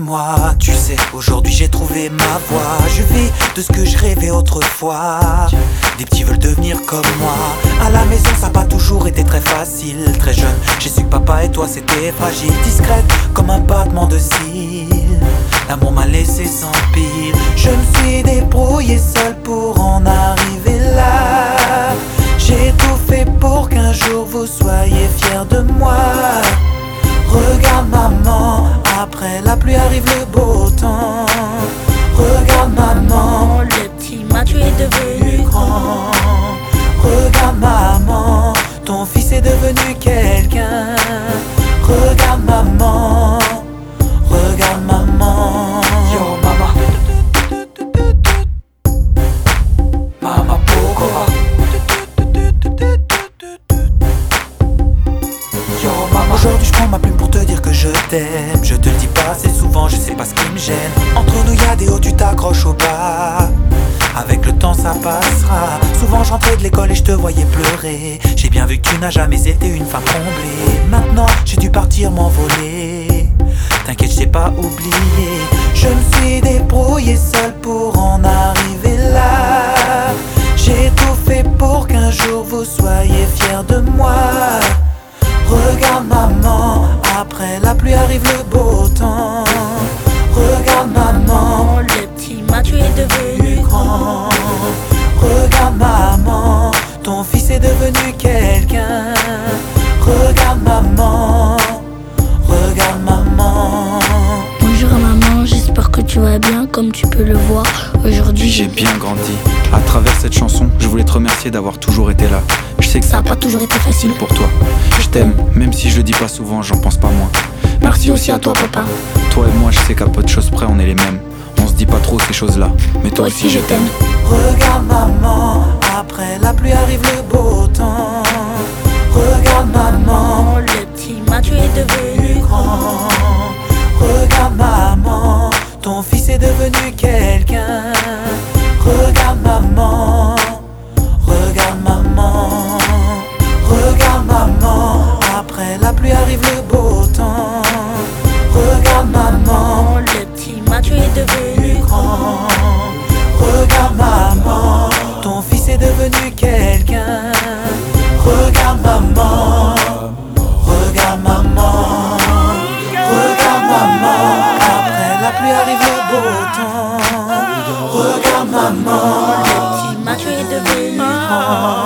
moi. Tu sais, aujourd'hui j'ai trouvé ma voie. Je vis de ce que je rêvais autrefois. Des petits veulent devenir comme moi. À la maison ça n'a pas toujours été très facile. Très jeune, j'ai su que papa et toi c'était fragile. Discrète comme un battement de cils. L'amour m'a laissé sans pile. Je me suis débrouillé seul pour en arriver là. J'ai tout fait pour qu'un jour vous soyez fiers de moi. Regarde maman, après la pluie arrive le beau temps. Regarde maman, Le petit Mathieu est devenu grand. Regarde maman, ton fils est devenu quelqu'un. Regarde maman, regarde maman. Yo mama, mama pourquoi? Yo mama, aujourd'hui je prends ma plume pour te dire que je t'aime. Je te le dis pas assez souvent, je sais pas ce qui me gêne. Entre nous y'a des hauts, tu t'accroches au bas. Avec le temps ça passera. Souvent j'entrais de l'école et je te voyais pleurer. J'ai bien vu que tu n'as jamais été une femme comblée. Maintenant j'ai dû partir m'envoler. T'inquiète, je t'ai pas oublié. Je me suis débrouillé seul pour en arriver là. J'ai tout fait pour qu'un jour vous soyez fiers de moi. Regarde maman, après la pluie arrive le beau temps. Regarde maman, Le petit Mathieu est devenu grand. Regarde maman, ton fils est devenu quelqu'un. Regarde maman, regarde maman. Bonjour maman, j'espère que tu vas bien. Comme tu peux le voir, aujourd'hui J'ai bien grandi. À travers cette chanson, je voulais te remercier d'avoir toujours été là. Je sais que Ça n'a pas toujours été facile pour toi. Je t'aime, même si je le dis pas souvent, j'en pense pas moins. Merci aussi à toi papa. Toi et moi, je sais qu'à peu de choses près, on est les mêmes. On se dit pas trop ces choses-là, mais toi aussi je t'aime. Regarde maman, après la pluie arrive le beau temps. Regarde maman, Le petit Mathieu est devenu grand. Regarde maman, ton fils est devenu quelqu'un. Regarde maman, regarde maman. Regarde maman, après la pluie arrive le beau temps. Regarde maman, Le petit Mathieu est devenu grand. Regarde maman, ton fils est devenu quelqu'un. Regarde maman, regarde maman. Regarde maman, après la pluie arrive le beau temps. Regarde maman, Le petit Mathieu est devenu grand.